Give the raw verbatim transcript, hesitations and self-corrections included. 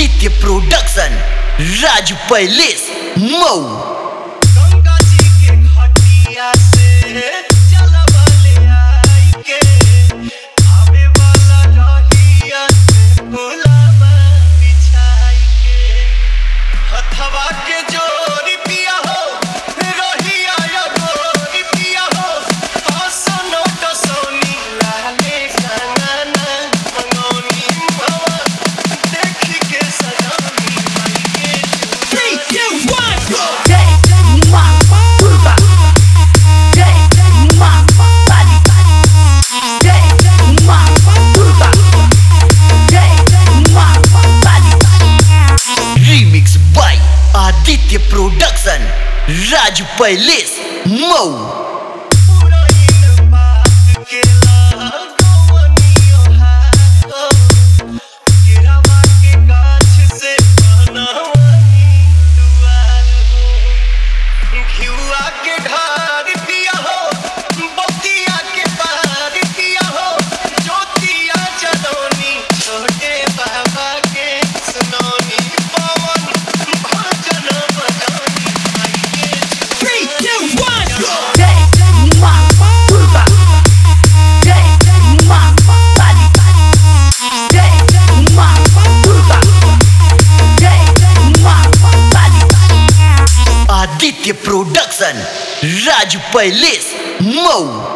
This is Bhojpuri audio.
Aditya production, Raj palace Mau. गंगा जी के घाटिया से चलबले आई के आवे वाला रहिया से गुलाबा बिछाई के हथवा के जोरी पिया हो रहिया या गोरी पिया हो हसनो तो सोनी लाले गाना मंगोनी बाबा देखी के सजानी माई के three, two, one, go! Remix by Aditya production, Raj palace Mau. पुराइन बात केला गवनियो हारो गिरवा के गाछ से बनवनी दुआर हो घिउआ के ढार पिया हो बतिया के पार पिया हो ज्योतिया जलौनी छोटे बाबा के सुनौनी पवन भजन बजौनी माई के Three, two, one, go! Aditya production, Raj palace Mau.